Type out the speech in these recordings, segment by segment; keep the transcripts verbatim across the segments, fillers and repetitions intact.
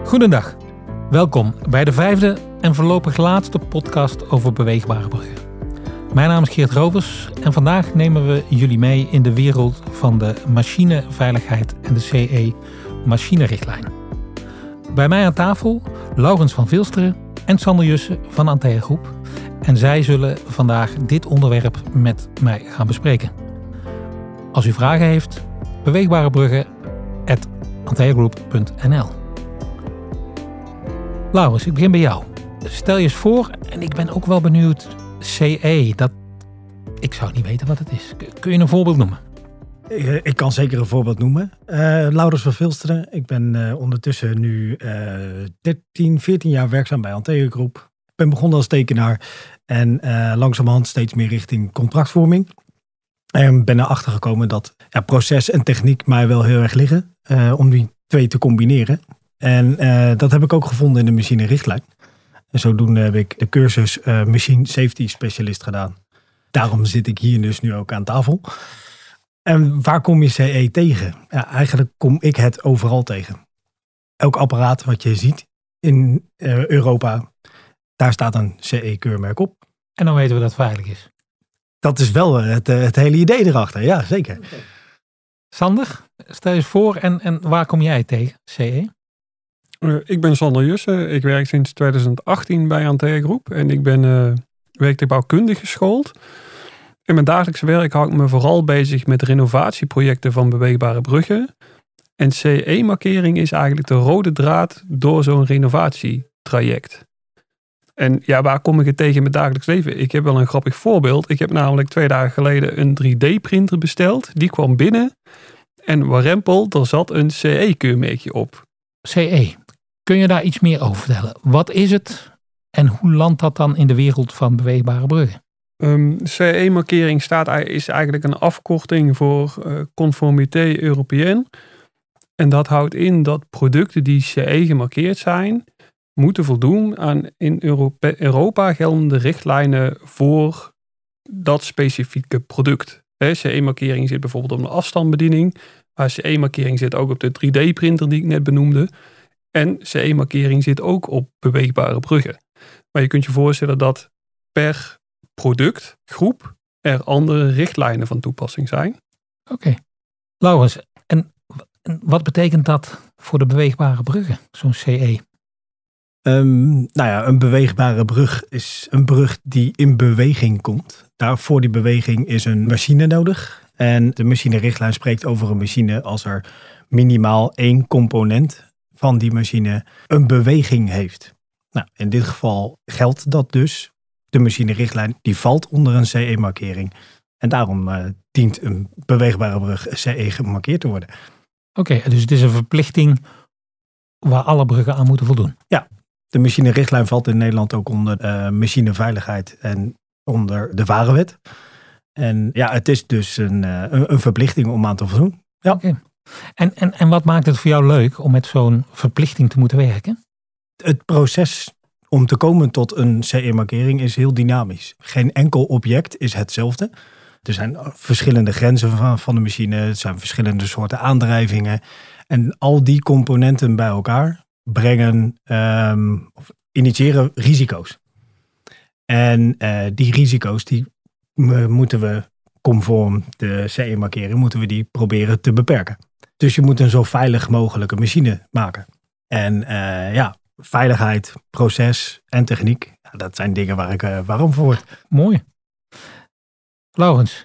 Goedendag. Welkom bij de vijfde en voorlopig laatste podcast over beweegbare bruggen. Mijn naam is Geert Rovers en vandaag nemen we jullie mee in de wereld van de machineveiligheid en de C E machinerichtlijn. Bij mij aan tafel Laurens van Vilsteren en Sander Jussen van Antea Groep. En zij zullen vandaag dit onderwerp met mij gaan bespreken. Als u vragen heeft, beweegbarebruggen at anteagroup punt n l. Laurens, ik begin bij jou. Stel je eens voor, en ik ben ook wel benieuwd, C E, dat, ik zou niet weten wat het is. Kun je een voorbeeld noemen? Ik, ik kan zeker een voorbeeld noemen. Uh, Laurens van Vilsteren. Ik ben uh, ondertussen nu uh, dertien, veertien jaar werkzaam bij Antea Groep. Ik ben begonnen als tekenaar en uh, langzamerhand steeds meer richting contractvorming. En ben erachter gekomen dat ja, proces en techniek mij wel heel erg liggen uh, om die twee te combineren. En uh, dat heb ik ook gevonden in de machinerichtlijn. En zodoende heb ik de cursus uh, Machine Safety Specialist gedaan. Daarom zit ik hier dus nu ook aan tafel. En waar kom je C E tegen? Ja, eigenlijk kom ik het overal tegen. Elk apparaat wat je ziet in uh, Europa, daar staat een C E-keurmerk op. En dan weten we dat het veilig is. Dat is wel het, het hele idee erachter, ja zeker. Okay. Sander, stel je eens voor en, en waar kom jij tegen, C E? Uh, ik ben Sander Jussen. Ik werk sinds twintig achttien bij Antea Groep en ik ben uh, werktuigbouwkundig geschoold. In mijn dagelijkse werk hou ik me vooral bezig met renovatieprojecten van beweegbare bruggen. En C E-markering is eigenlijk de rode draad door zo'n renovatietraject. En ja, waar kom ik het tegen in mijn dagelijks leven? Ik heb wel een grappig voorbeeld. Ik heb namelijk twee dagen geleden een drie D-printer besteld. Die kwam binnen en warempel, er zat een C E-keurmerkje op. C E, kun je daar iets meer over vertellen? Wat is het en hoe landt dat dan in de wereld van beweegbare bruggen? Um, C E-markering staat, is eigenlijk een afkorting voor uh, Conformité Européenne. En dat houdt in dat producten die C E gemarkeerd zijn, moeten voldoen aan in Europa, Europa geldende richtlijnen voor dat specifieke product. He, C E-markering zit bijvoorbeeld op een afstandsbediening, maar C E-markering zit ook op de drie D-printer die ik net benoemde. En C E-markering zit ook op beweegbare bruggen. Maar je kunt je voorstellen dat per productgroep er andere richtlijnen van toepassing zijn. Oké. Okay. Laurens, en wat betekent dat voor de beweegbare bruggen, zo'n C E? Um, nou ja, een beweegbare brug is een brug die in beweging komt. Daarvoor die beweging is een machine nodig. En de machinerichtlijn spreekt over een machine als er minimaal één component van die machine een beweging heeft. Nou, in dit geval geldt dat dus. De machinerichtlijn die valt onder een C E-markering. En daarom uh, dient een beweegbare brug C E gemarkeerd te worden. Oké, okay, dus het is een verplichting waar alle bruggen aan moeten voldoen. Ja, de machinerichtlijn valt in Nederland ook onder uh, machineveiligheid en onder de warenwet. En ja, het is dus een, uh, een, een verplichting om aan te voldoen. Ja. Okay. En, en, en wat maakt het voor jou leuk om met zo'n verplichting te moeten werken? Het proces om te komen tot een C E-markering is heel dynamisch. Geen enkel object is hetzelfde. Er zijn verschillende grenzen van, van de machine. Er zijn verschillende soorten aandrijvingen. En al die componenten bij elkaar brengen um, of initiëren risico's. En uh, die risico's die uh, moeten we conform de C E-markering moeten we die proberen te beperken. Dus je moet een zo veilig mogelijke machine maken. En uh, ja, veiligheid, proces en techniek, dat zijn dingen waar ik uh, waarom voor word. Mooi. Laurens,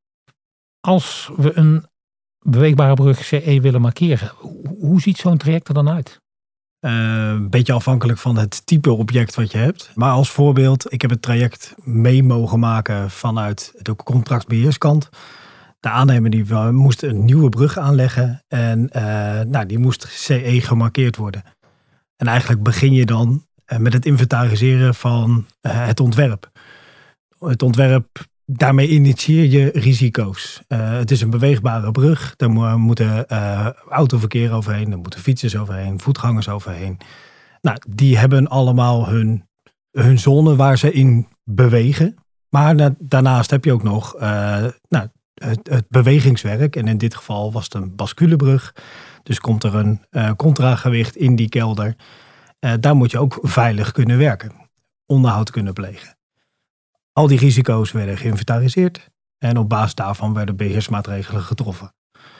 als we een beweegbare brug C E willen markeren, hoe ziet zo'n traject er dan uit? Uh, een beetje afhankelijk van het type object wat je hebt. Maar als voorbeeld, ik heb het traject mee mogen maken vanuit de contractbeheerskant. De aannemer die moest een nieuwe brug aanleggen en uh, nou, die moest C E gemarkeerd worden. En eigenlijk begin je dan met het inventariseren van uh, het ontwerp. Het ontwerp, daarmee initieer je risico's. Uh, het is een beweegbare brug. Daar mo- moeten uh, autoverkeer overheen, daar moeten fietsers overheen, voetgangers overheen. Nou, die hebben allemaal hun, hun zone waar ze in bewegen. Maar na, daarnaast heb je ook nog uh, nou, het, het bewegingswerk. En in dit geval was het een basculebrug. Dus komt er een uh, contragewicht in die kelder. Uh, daar moet je ook veilig kunnen werken. Onderhoud kunnen plegen. Al die risico's werden geïnventariseerd. En op basis daarvan werden beheersmaatregelen getroffen.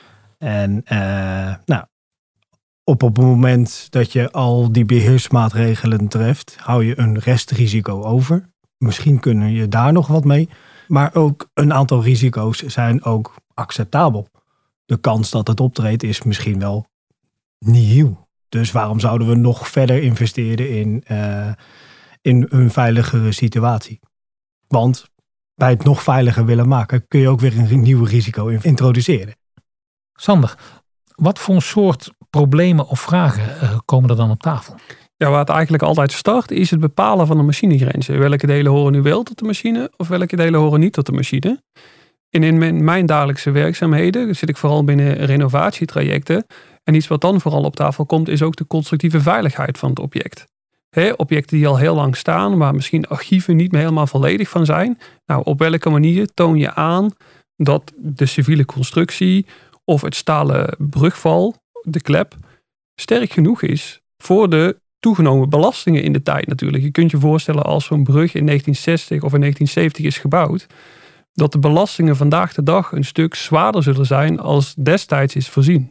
En uh, nou, op, op het moment dat je al die beheersmaatregelen treft, hou je een restrisico over. Misschien kun je daar nog wat mee. Maar ook een aantal risico's zijn ook acceptabel. De kans dat het optreedt is misschien wel nihil. Dus waarom zouden we nog verder investeren in, uh, in een veiligere situatie? Want bij het nog veiliger willen maken kun je ook weer een nieuw risico introduceren. Sander, wat voor een soort problemen of vragen uh, komen er dan op tafel? Ja, waar het eigenlijk altijd start is het bepalen van de machinegrenzen. Welke delen horen nu wel tot de machine of welke delen horen niet tot de machine? En in mijn, mijn dagelijkse werkzaamheden zit ik vooral binnen renovatietrajecten. En iets wat dan vooral op tafel komt is ook de constructieve veiligheid van het object. He, objecten die al heel lang staan, waar misschien archieven niet meer helemaal volledig van zijn. Nou, op welke manier toon je aan dat de civiele constructie of het stalen brugval, de klep, sterk genoeg is voor de toegenomen belastingen in de tijd natuurlijk. Je kunt je voorstellen als zo'n brug in negentien zestig of in negentien zeventig is gebouwd, dat de belastingen vandaag de dag een stuk zwaarder zullen zijn als destijds is voorzien.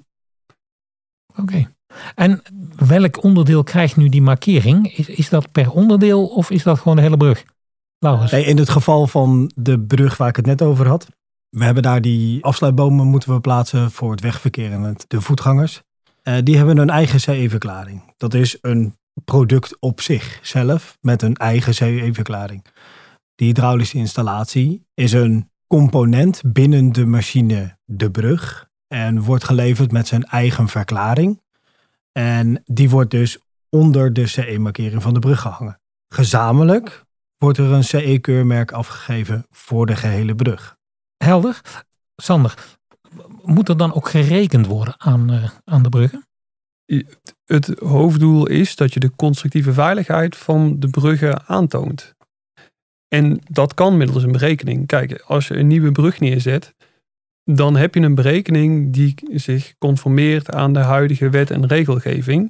Oké. Okay. En welk onderdeel krijgt nu die markering? Is, is dat per onderdeel of is dat gewoon de hele brug? Laurens? Nee, in het geval van de brug waar ik het net over had. We hebben daar die afsluitbomen moeten we plaatsen voor het wegverkeer en het, de voetgangers. Uh, die hebben een eigen C E-verklaring. Dat is een product op zichzelf met een eigen C E-verklaring. Die hydraulische installatie is een component binnen de machine de brug en wordt geleverd met zijn eigen verklaring. En die wordt dus onder de C E-markering van de brug gehangen. Gezamenlijk wordt er een C E-keurmerk afgegeven voor de gehele brug. Helder. Sander, moet er dan ook gerekend worden aan, uh, aan de bruggen? Het hoofddoel is dat je de constructieve veiligheid van de bruggen aantoont. En dat kan middels een berekening. Kijk, als je een nieuwe brug neerzet, dan heb je een berekening die zich conformeert aan de huidige wet en regelgeving.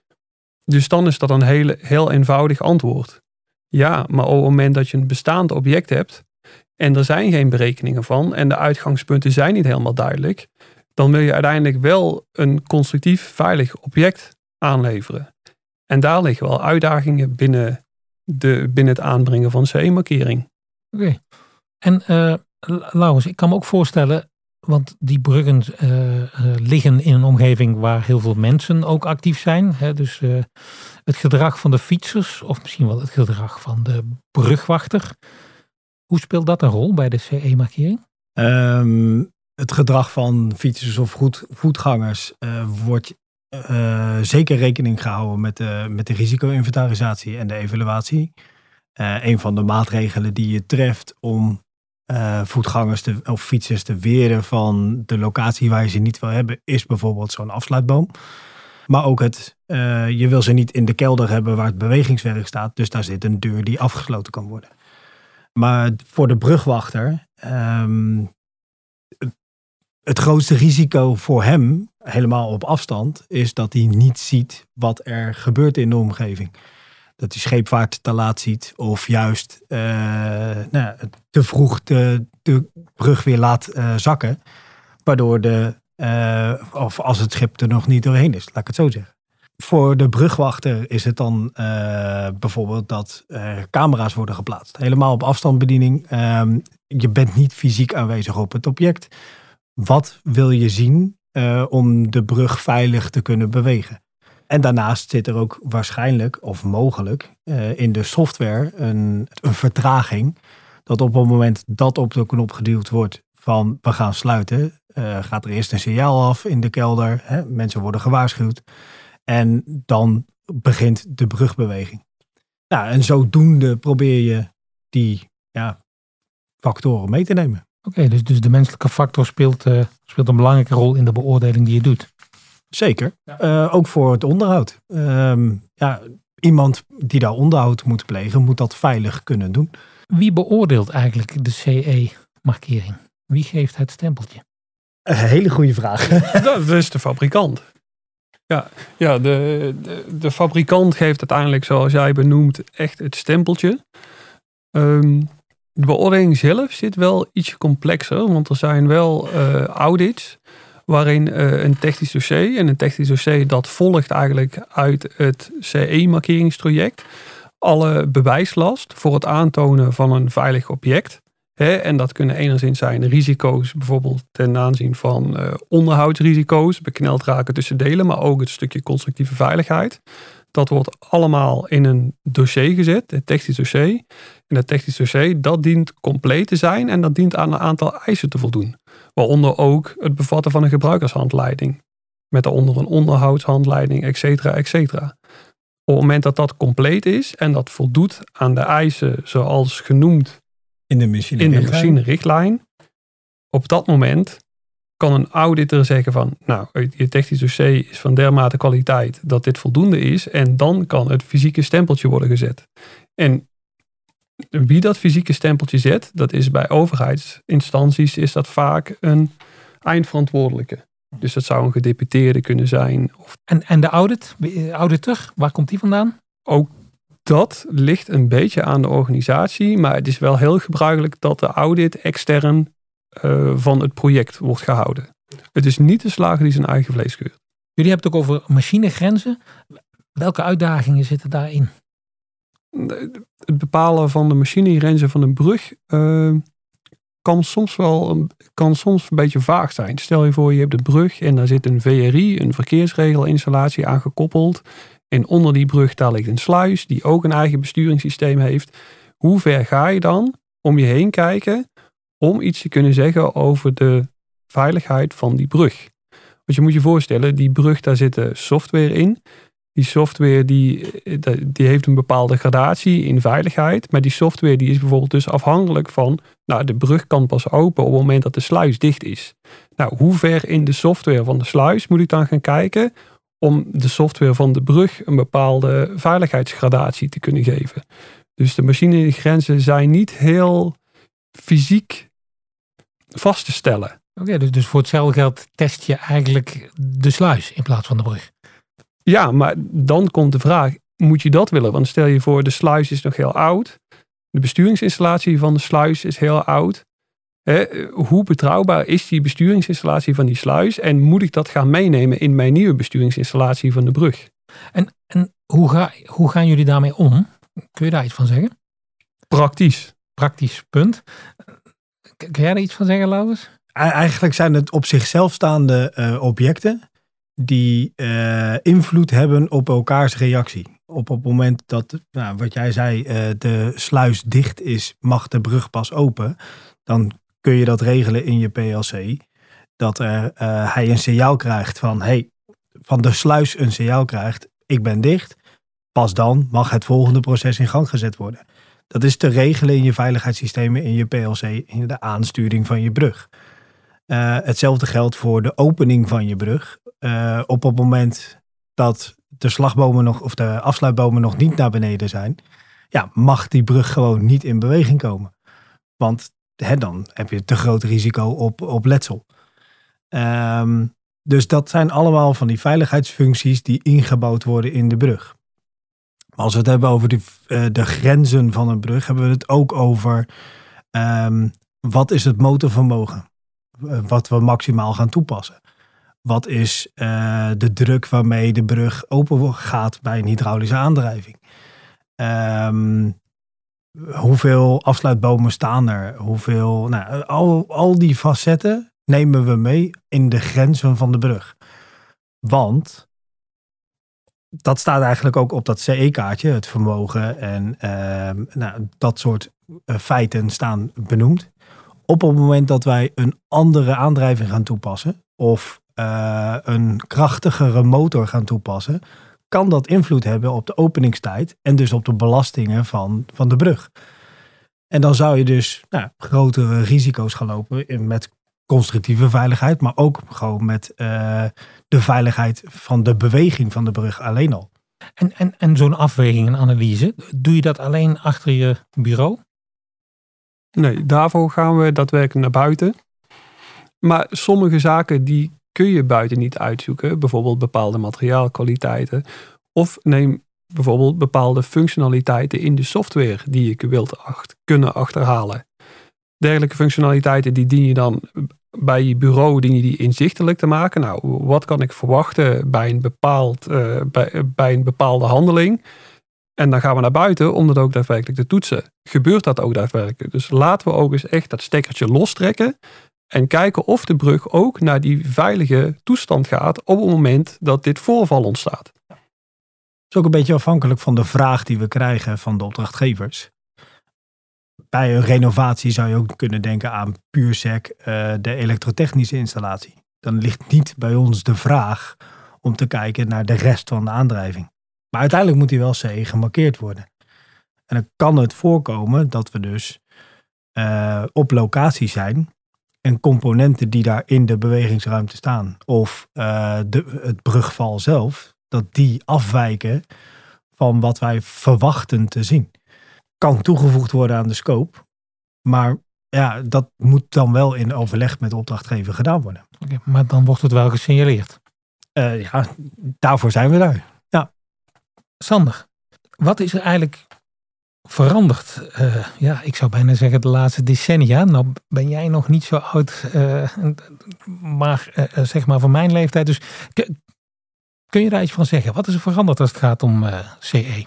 Dus dan is dat een heel, heel eenvoudig antwoord. Ja, maar op het moment dat je een bestaand object hebt en er zijn geen berekeningen van en de uitgangspunten zijn niet helemaal duidelijk, dan wil je uiteindelijk wel een constructief veilig object aanleveren. En daar liggen wel uitdagingen binnen, de, binnen het aanbrengen van C E-markering. Oké. Okay. En uh, Laurens, ik kan me ook voorstellen, want die bruggen uh, uh, liggen in een omgeving waar heel veel mensen ook actief zijn. Hè? Dus uh, het gedrag van de fietsers of misschien wel het gedrag van de brugwachter. Hoe speelt dat een rol bij de C E-markering? Um, het gedrag van fietsers of voet, voetgangers uh, wordt uh, zeker rekening gehouden met de, met de risico-inventarisatie en de evaluatie. Uh, een van de maatregelen die je treft om uh, voetgangers te, of fietsers te weren van de locatie waar je ze niet wil hebben, is bijvoorbeeld zo'n afsluitboom. Maar ook het, uh, je wil ze niet in de kelder hebben waar het bewegingswerk staat, dus daar zit een deur die afgesloten kan worden. Maar voor de brugwachter, um, het grootste risico voor hem, helemaal op afstand, is dat hij niet ziet wat er gebeurt in de omgeving. Dat hij scheepvaart te laat ziet of juist uh, nou, te vroeg de, de brug weer laat uh, zakken. Waardoor de, uh, of als het schip er nog niet doorheen is, laat ik het zo zeggen. Voor de brugwachter is het dan uh, bijvoorbeeld dat er camera's worden geplaatst. Helemaal op afstandsbediening. Um, je bent niet fysiek aanwezig op het object. Wat wil je zien uh, om de brug veilig te kunnen bewegen? En daarnaast zit er ook waarschijnlijk of mogelijk uh, in de software een, een vertraging. Dat op het moment dat op de knop geduwd wordt van we gaan sluiten, uh, gaat er eerst een signaal af in de kelder. Hè? Mensen worden gewaarschuwd. En dan begint de brugbeweging. Nou, en zodoende probeer je die ja, factoren mee te nemen. Oké, okay, dus, dus de menselijke factor speelt, uh, speelt een belangrijke rol in de beoordeling die je doet. Zeker. Ja. Uh, ook voor het onderhoud. Uh, ja, iemand die daar onderhoud moet plegen, moet dat veilig kunnen doen. Wie beoordeelt eigenlijk de C E-markering? Wie geeft het stempeltje? Een hele goede vraag. Dat is de fabrikant. Ja, ja de, de, de fabrikant geeft uiteindelijk, zoals jij benoemt, echt het stempeltje. Um, de beoordeling zelf zit wel ietsje complexer, want er zijn wel uh, audits waarin uh, een technisch dossier, en een technisch dossier dat volgt eigenlijk uit het C E-markeringstraject, alle bewijslast voor het aantonen van een veilig object. Hè, en dat kunnen enigszins zijn risico's, bijvoorbeeld ten aanzien van uh, onderhoudsrisico's, bekneld raken tussen delen, maar ook het stukje constructieve veiligheid. Dat wordt allemaal in een dossier gezet, het technisch dossier. En het technisch dossier, dat dient compleet te zijn en dat dient aan een aantal eisen te voldoen. Waaronder ook het bevatten van een gebruikershandleiding. Met daaronder een onderhoudshandleiding, et cetera, et cetera. Op het moment dat dat compleet is en dat voldoet aan de eisen zoals genoemd in de machine in de machinerichtlijn, op dat moment kan een auditor zeggen van, nou, je technisch dossier is van dermate kwaliteit dat dit voldoende is en dan kan het fysieke stempeltje worden gezet. En wie dat fysieke stempeltje zet, dat is bij overheidsinstanties is dat vaak een eindverantwoordelijke. Dus dat zou een gedeputeerde kunnen zijn. Of en, en de audit, auditor, waar komt die vandaan? Ook dat ligt een beetje aan de organisatie, maar het is wel heel gebruikelijk dat de audit extern uh, van het project wordt gehouden. Het is niet de slager die zijn eigen vlees scheurt. Jullie hebben het ook over machinegrenzen. Welke uitdagingen zitten daarin? Het bepalen van de machinegrenzen van een brug uh, kan soms wel kan soms een beetje vaag zijn. Stel je voor, je hebt een brug en daar zit een V R I, een verkeersregelinstallatie aan gekoppeld. En onder die brug daar ligt een sluis die ook een eigen besturingssysteem heeft. Hoe ver ga je dan om je heen kijken om iets te kunnen zeggen over de veiligheid van die brug? Want je moet je voorstellen, die brug, daar zit software in. Die software die, die heeft een bepaalde gradatie in veiligheid. Maar die software die is bijvoorbeeld dus afhankelijk van, nou, de brug kan pas open op het moment dat de sluis dicht is. Nou, hoe ver in de software van de sluis moet ik dan gaan kijken om de software van de brug een bepaalde veiligheidsgradatie te kunnen geven? Dus de machinegrenzen zijn niet heel fysiek vast te stellen. Oké, okay, dus, dus voor hetzelfde geld test je eigenlijk de sluis in plaats van de brug. Ja, maar dan komt de vraag, moet je dat willen? Want stel je voor, de sluis is nog heel oud. De besturingsinstallatie van de sluis is heel oud. He, hoe betrouwbaar is die besturingsinstallatie van die sluis? En moet ik dat gaan meenemen in mijn nieuwe besturingsinstallatie van de brug? En, en hoe, ga, hoe gaan jullie daarmee om? Kun je daar iets van zeggen? Praktisch. Praktisch, punt. Kun jij er iets van zeggen, Laurens? Eigenlijk zijn het op zichzelf staande uh, objecten die uh, invloed hebben op elkaars reactie. Op, op het moment dat, nou, wat jij zei, uh, de sluis dicht is, mag de brug pas open. Dan kun je dat regelen in je P L C. Dat er, uh, hij een signaal krijgt van, hey, van de sluis een signaal krijgt, ik ben dicht. Pas dan mag het volgende proces in gang gezet worden. Dat is te regelen in je veiligheidssystemen, in je P L C, in de aansturing van je brug. Uh, hetzelfde geldt voor de opening van je brug. Uh, op het moment dat de slagbomen nog of de afsluitbomen nog niet naar beneden zijn, ja, mag die brug gewoon niet in beweging komen. Want hè, dan heb je te groot risico op, op letsel. Um, dus dat zijn allemaal van die veiligheidsfuncties die ingebouwd worden in de brug. Maar als we het hebben over de, uh, de grenzen van een brug, hebben we het ook over um, wat is het motorvermogen? Uh, wat we maximaal gaan toepassen. Wat is uh, de druk waarmee de brug open gaat bij een hydraulische aandrijving? Um, hoeveel afsluitbomen staan er? Hoeveel, nou, al, al die facetten nemen we mee in de grenzen van de brug. Want dat staat eigenlijk ook op dat C E-kaartje, het vermogen en uh, nou, dat soort uh, feiten staan benoemd. Op het moment dat wij een andere aandrijving gaan toepassen of uh, een krachtigere motor gaan toepassen, kan dat invloed hebben op de openingstijd en dus op de belastingen van, van de brug. En dan zou je dus nou, grotere risico's gaan lopen in, met constructieve veiligheid, maar ook gewoon met uh, de veiligheid van de beweging van de brug alleen al. En, en, en zo'n afweging en analyse, doe je dat alleen achter je bureau? Nee, daarvoor gaan we daadwerkelijk naar buiten. maar sommige zaken die kun je buiten niet uitzoeken. Bijvoorbeeld bepaalde materiaalkwaliteiten. Of neem bijvoorbeeld bepaalde functionaliteiten in de software die je wilt acht, kunnen achterhalen. Dergelijke functionaliteiten die dien je dan bij je bureau dien je die inzichtelijk te maken. Nou, wat kan ik verwachten bij een, bepaald, uh, bij, bij een bepaalde handeling? En dan gaan we naar buiten om dat ook daadwerkelijk te toetsen. Gebeurt dat ook daadwerkelijk? Dus laten we ook eens echt dat stekkertje lostrekken en kijken of de brug ook naar die veilige toestand gaat op het moment dat dit voorval ontstaat. Het is ook een beetje afhankelijk van de vraag die we krijgen van de opdrachtgevers. Bij een renovatie zou je ook kunnen denken aan puur sec uh, de elektrotechnische installatie. Dan ligt niet bij ons de vraag om te kijken naar de rest van de aandrijving. Maar uiteindelijk moet die wel C E gemarkeerd worden. En dan kan het voorkomen dat we dus uh, op locatie zijn en componenten die daar in de bewegingsruimte staan of uh, de, het brugval zelf, dat die afwijken van wat wij verwachten te zien. Kan toegevoegd worden aan de scope, maar ja, dat moet dan wel in overleg met de opdrachtgever gedaan worden. Okay, maar dan wordt het wel gesignaleerd. Uh, ja, daarvoor zijn we daar. Ja. Sander, wat is er eigenlijk veranderd? Uh, ja, ik zou bijna zeggen de laatste decennia. Nou ben jij nog niet zo oud, uh, maar uh, zeg maar van mijn leeftijd. Dus k- kun je daar iets van zeggen? Wat is er veranderd als het gaat om uh, C E?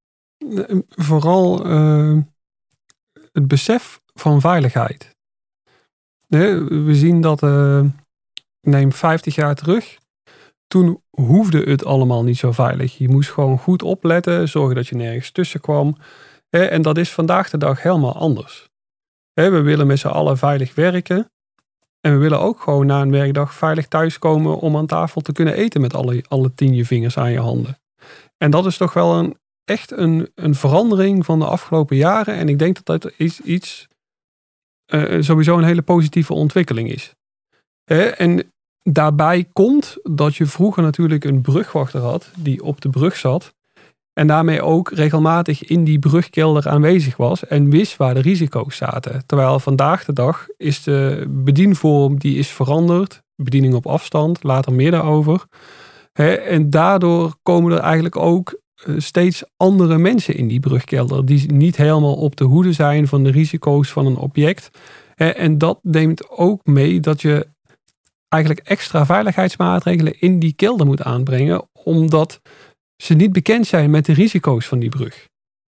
Vooral uh, het besef van veiligheid. Nee, we zien dat, uh, neem vijftig jaar terug, toen hoefde het allemaal niet zo veilig. Je moest gewoon goed opletten, zorgen dat je nergens tussen kwam. Hè, en dat is vandaag de dag helemaal anders. Hè, we willen met z'n allen veilig werken. En we willen ook gewoon na een werkdag veilig thuiskomen om aan tafel te kunnen eten met alle, alle tien je vingers aan je handen. En dat is toch wel een echt een, een verandering van de afgelopen jaren. En ik denk dat dat iets, iets uh, sowieso een hele positieve ontwikkeling is. Hè? En daarbij komt dat je vroeger natuurlijk een brugwachter had die op de brug zat. En daarmee ook regelmatig in die brugkelder aanwezig was en wist waar de risico's zaten. Terwijl vandaag de dag is de bedienvorm die is veranderd. Bediening op afstand, later meer daarover. Hè? En daardoor komen er eigenlijk ook steeds andere mensen in die brugkelder die niet helemaal op de hoede zijn van de risico's van een object. En dat neemt ook mee dat je eigenlijk extra veiligheidsmaatregelen in die kelder moet aanbrengen, omdat ze niet bekend zijn met de risico's van die brug.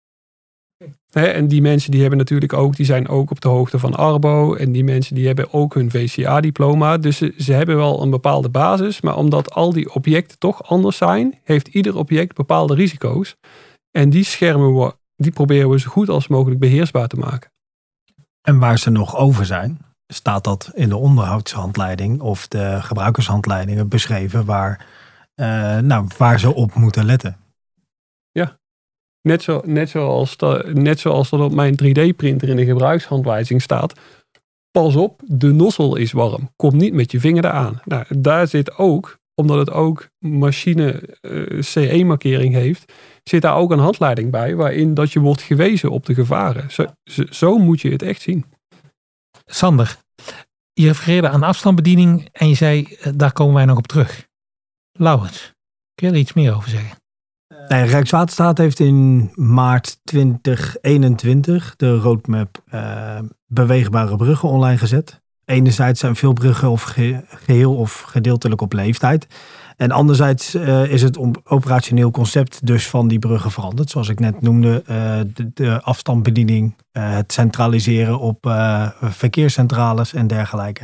En die mensen die hebben natuurlijk ook, die zijn ook op de hoogte van Arbo en die mensen die hebben ook hun V C A-diploma. Dus ze, ze hebben wel een bepaalde basis, maar omdat al die objecten toch anders zijn, heeft ieder object bepaalde risico's. En die schermen we, die proberen we zo goed als mogelijk beheersbaar te maken. En waar ze nog over zijn, staat dat in de onderhoudshandleiding of de gebruikershandleidingen beschreven waar, uh, nou, waar ze op moeten letten. Ja. Net, zo, net, zoals dat, net zoals dat op mijn drie D-printer in de gebruiksaanwijzing staat. Pas op, de nozzle is warm. Kom niet met je vinger eraan. Nou, daar zit ook, omdat het ook machine uh, C E-markering heeft, zit daar ook een handleiding bij waarin dat je wordt gewezen op de gevaren. Zo, zo, zo moet je het echt zien. Sander, je refereerde aan afstandsbediening en je zei, uh, daar komen wij nog op terug. Laurens, kun je er iets meer over zeggen? Nee, Rijkswaterstaat heeft in maart twintig eenentwintig de roadmap uh, beweegbare bruggen online gezet. Enerzijds zijn veel bruggen of ge- geheel of gedeeltelijk op leeftijd. En anderzijds uh, is het operationeel concept dus van die bruggen veranderd. Zoals ik net noemde, uh, de, de afstandsbediening, uh, het centraliseren op uh, verkeerscentrales en dergelijke.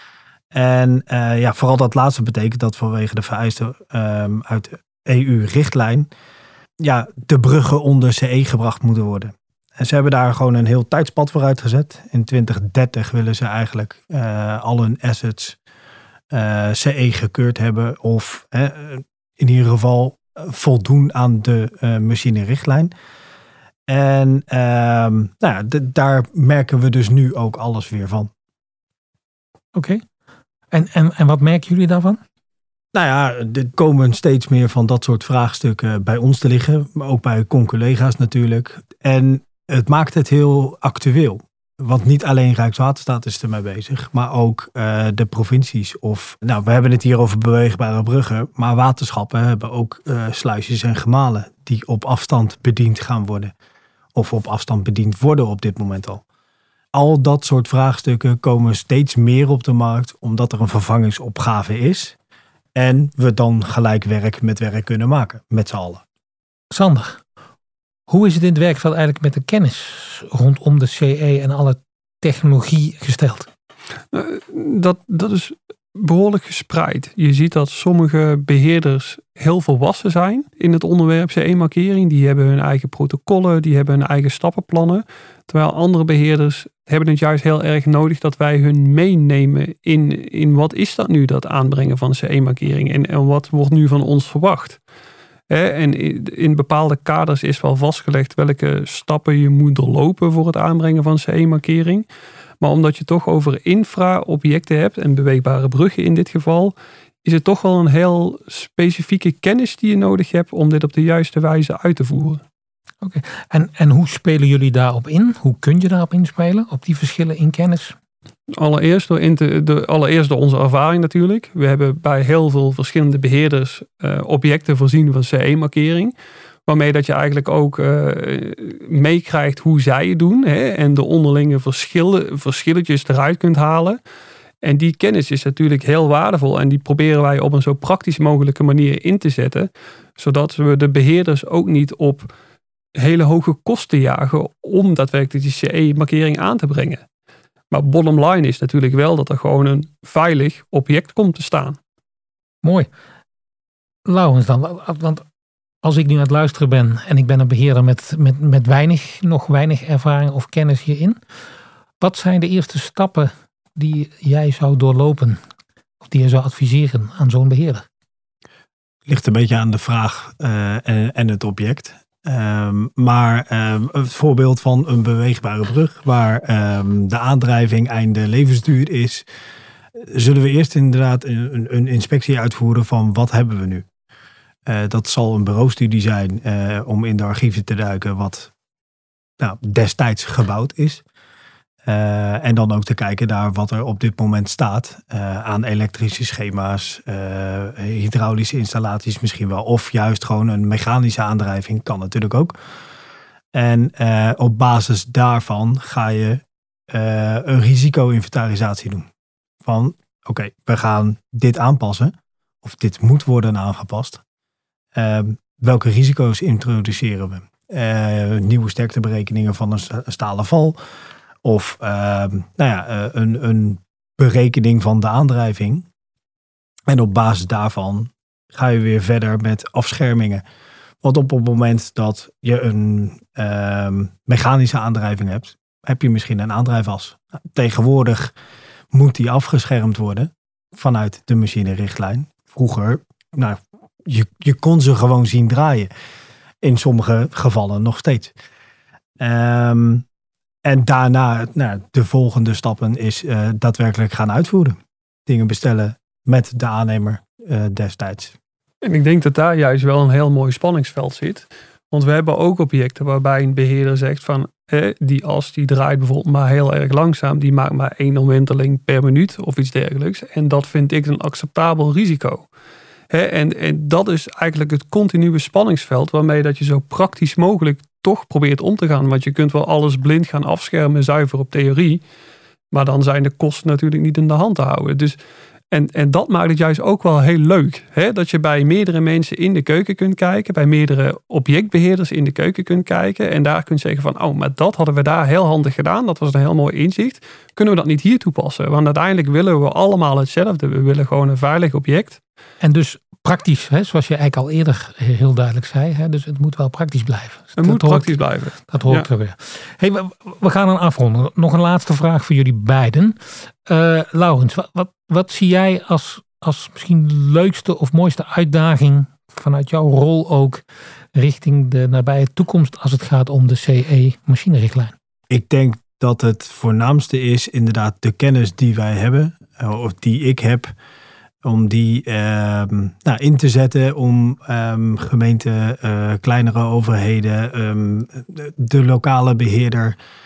En uh, ja, vooral dat laatste betekent dat vanwege de vereisten um, uit de E U-richtlijn ja, de bruggen onder C E gebracht moeten worden. En ze hebben daar gewoon een heel tijdspad voor uitgezet. In twintig dertig willen ze eigenlijk uh, al hun assets uh, C E gekeurd hebben of uh, in ieder geval voldoen aan de uh, machine-richtlijn. En uh, nou ja, d- daar merken we dus nu ook alles weer van. Oké. Okay. En, en, en wat merken jullie daarvan? Nou ja, er komen steeds meer van dat soort vraagstukken bij ons te liggen. Maar ook bij conculega's natuurlijk. En het maakt het heel actueel. Want niet alleen Rijkswaterstaat is ermee bezig, maar ook uh, de provincies. Of, nou, we hebben het hier over beweegbare bruggen, maar waterschappen hebben ook uh, sluisjes en gemalen die op afstand bediend gaan worden. Of op afstand bediend worden op dit moment al. Al dat soort vraagstukken komen steeds meer op de markt, omdat er een vervangingsopgave is. En we dan gelijk werk met werk kunnen maken, met z'n allen. Sander, hoe is het in het werkveld eigenlijk met de kennis rondom de C E en alle technologie gesteld? Dat, dat is behoorlijk gespreid. Je ziet dat sommige beheerders heel volwassen zijn in het onderwerp C E-markering. Die hebben hun eigen protocollen, die hebben hun eigen stappenplannen. Terwijl andere beheerders hebben het juist heel erg nodig dat wij hun meenemen in, in wat is dat nu, dat aanbrengen van C E-markering en, en wat wordt nu van ons verwacht. He, en in bepaalde kaders is wel vastgelegd welke stappen je moet doorlopen voor het aanbrengen van C E-markering. Maar omdat je toch over infra-objecten hebt en beweegbare bruggen in dit geval, is het toch wel een heel specifieke kennis die je nodig hebt om dit op de juiste wijze uit te voeren. Oké, okay. en, en hoe spelen jullie daarop in? Hoe kun je daarop inspelen, op die verschillen in kennis? Allereerst door, in te, de, allereerst door onze ervaring natuurlijk. We hebben bij heel veel verschillende beheerders uh, objecten voorzien van C E-markering. Waarmee dat je eigenlijk ook uh, meekrijgt hoe zij het doen. Hè, en de onderlinge verschillen, verschilletjes eruit kunt halen. En die kennis is natuurlijk heel waardevol. En die proberen wij op een zo praktisch mogelijke manier in te zetten. Zodat we de beheerders ook niet op hele hoge kosten jagen om daadwerkelijk die C E-markering aan te brengen. Maar bottom line is natuurlijk wel dat er gewoon een veilig object komt te staan. Mooi. Laurens dan, want als ik nu aan het luisteren ben en ik ben een beheerder met, met, met weinig, nog weinig ervaring of kennis hierin. Wat zijn de eerste stappen die jij zou doorlopen of die je zou adviseren aan zo'n beheerder? Ligt een beetje aan de vraag uh, en, en het object. Um, maar um, het voorbeeld van een beweegbare brug waar um, de aandrijving einde levensduur is, zullen we eerst inderdaad een, een inspectie uitvoeren van wat hebben we nu. Uh, dat zal een bureaustudie zijn uh, om in de archieven te duiken wat nou, destijds gebouwd is. Uh, en dan ook te kijken naar wat er op dit moment staat uh, aan elektrische schema's, uh, hydraulische installaties misschien wel. Of juist gewoon een mechanische aandrijving, kan natuurlijk ook. En uh, op basis daarvan ga je uh, een risico-inventarisatie doen. Van oké, okay, we gaan dit aanpassen. Of dit moet worden aangepast. Uh, welke risico's introduceren we? Uh, nieuwe sterkteberekeningen van een stalen val. Of uh, nou ja, uh, een, een berekening van de aandrijving. En op basis daarvan ga je weer verder met afschermingen. Want op het moment dat je een uh, mechanische aandrijving hebt, heb je misschien een aandrijfas. Tegenwoordig moet die afgeschermd worden vanuit de machinerichtlijn. Vroeger, nou, je, je kon ze gewoon zien draaien. In sommige gevallen nog steeds. Um, En daarna, nou, de volgende stappen is uh, daadwerkelijk gaan uitvoeren. Dingen bestellen met de aannemer uh, destijds. En ik denk dat daar juist wel een heel mooi spanningsveld zit. Want we hebben ook objecten waarbij een beheerder zegt van eh, die as die draait bijvoorbeeld maar heel erg langzaam. Die maakt maar één omwenteling per minuut of iets dergelijks. En dat vind ik een acceptabel risico. He, en, en dat is eigenlijk het continue spanningsveld waarmee dat je zo praktisch mogelijk toch probeert om te gaan. Want je kunt wel alles blind gaan afschermen, zuiver op theorie. Maar dan zijn de kosten natuurlijk niet in de hand te houden. Dus, en, en dat maakt het juist ook wel heel leuk. Hè? Dat je bij meerdere mensen in de keuken kunt kijken. Bij meerdere objectbeheerders in de keuken kunt kijken. En daar kunt zeggen van, oh, maar dat hadden we daar heel handig gedaan. Dat was een heel mooi inzicht. Kunnen we dat niet hier toepassen? Want uiteindelijk willen we allemaal hetzelfde. We willen gewoon een veilig object. En dus praktisch, hè, zoals je eigenlijk al eerder heel duidelijk zei. Hè, dus het moet wel praktisch blijven. Het dat moet hoort, praktisch blijven. Dat hoort ja. er weer. Hey, we, we gaan dan afronden. Nog een laatste vraag voor jullie beiden. Uh, Laurens, wat, wat, wat zie jij als, als misschien leukste of mooiste uitdaging vanuit jouw rol ook richting de nabije toekomst als het gaat om de C E-machinerichtlijn? Ik denk dat het voornaamste is inderdaad de kennis die wij hebben, of die ik heb, om die uh, nou, in te zetten om um, gemeenten, uh, kleinere overheden, um, de, de lokale beheerder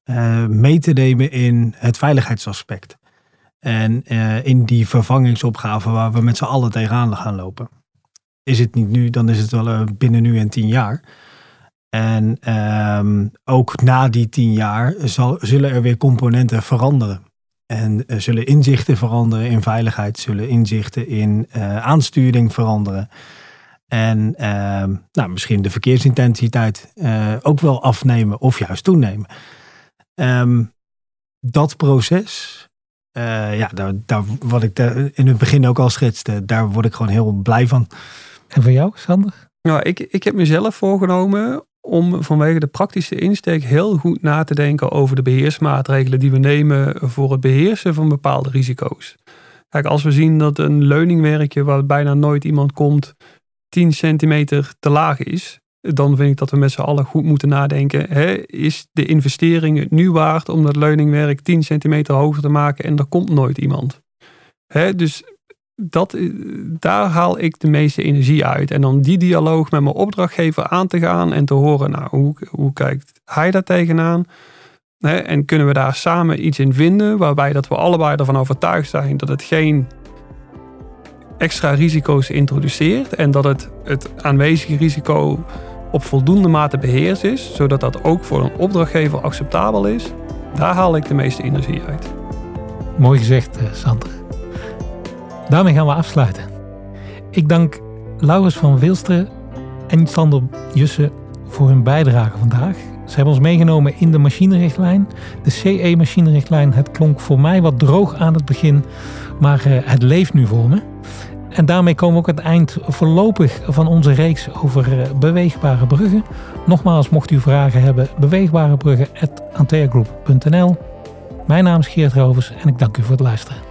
uh, mee te nemen in het veiligheidsaspect. En uh, in die vervangingsopgave waar we met z'n allen tegenaan gaan lopen. Is het niet nu, dan is het wel uh, binnen nu en tien jaar. En uh, ook na die tien jaar zal, zullen er weer componenten veranderen. En uh, zullen inzichten veranderen in veiligheid, zullen inzichten in uh, aansturing veranderen. En uh, nou, misschien de verkeersintensiteit uh, ook wel afnemen of juist toenemen. Um, dat proces, uh, ja, daar, daar, wat ik de, in het begin ook al schetste, daar word ik gewoon heel blij van. En voor jou, Sander? Nou, ik, ik heb mezelf voorgenomen om vanwege de praktische insteek heel goed na te denken over de beheersmaatregelen die we nemen voor het beheersen van bepaalde risico's. Kijk, als we zien dat een leuningwerkje waar bijna nooit iemand komt tien centimeter te laag is, dan vind ik dat we met z'n allen goed moeten nadenken. Hè, is de investering het nu waard om dat leuningwerk tien centimeter hoger te maken en er komt nooit iemand? Hè, dus dat, daar haal ik de meeste energie uit. En dan die dialoog met mijn opdrachtgever aan te gaan en te horen, nou, hoe, hoe kijkt hij daar tegenaan? Hè, en kunnen we daar samen iets in vinden waarbij dat we allebei ervan overtuigd zijn dat het geen extra risico's introduceert en dat het, het aanwezige risico op voldoende mate beheerst is, zodat dat ook voor een opdrachtgever acceptabel is. Daar haal ik de meeste energie uit. Mooi gezegd, Sander. Daarmee gaan we afsluiten. Ik dank Laurens van Vilsteren en Sander Jussen voor hun bijdrage vandaag. Ze hebben ons meegenomen in de machinerichtlijn. De C E-machinerichtlijn. Het klonk voor mij wat droog aan het begin, maar uh, het leeft nu voor me. En daarmee komen we ook aan het eind voorlopig van onze reeks over uh, beweegbare bruggen. Nogmaals, mocht u vragen hebben, beweegbarebruggen apenstaartje anteagroup punt n l. Mijn naam is Geert Rovers en ik dank u voor het luisteren.